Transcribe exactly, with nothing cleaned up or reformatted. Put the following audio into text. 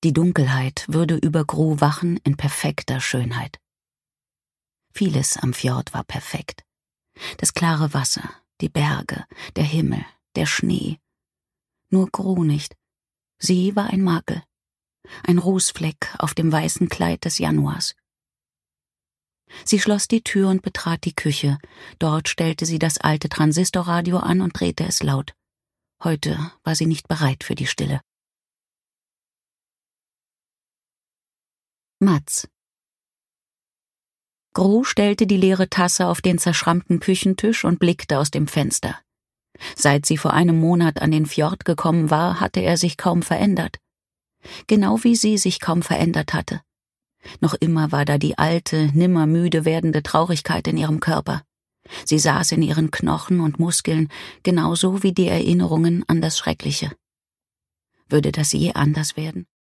Die Dunkelheit würde über Gru wachen in perfekter Schönheit. Vieles am Fjord war perfekt. Das klare Wasser, die Berge, der Himmel, der Schnee. Nur Gru nicht. Sie war ein Makel. Ein Rußfleck auf dem weißen Kleid des Januars. Sie schloss die Tür und betrat die Küche. Dort stellte sie das alte Transistorradio an und drehte es laut. Heute war sie nicht bereit für die Stille. Mats. Gru stellte die leere Tasse auf den zerschrammten Küchentisch und blickte aus dem Fenster. Seit sie vor einem Monat an den Fjord gekommen war, hatte er sich kaum verändert. Genau wie sie sich kaum verändert hatte. Noch immer war da die alte, nimmer müde werdende Traurigkeit in ihrem Körper. Sie saß in ihren Knochen und Muskeln, genauso wie die Erinnerungen an das Schreckliche. Würde das je anders werden?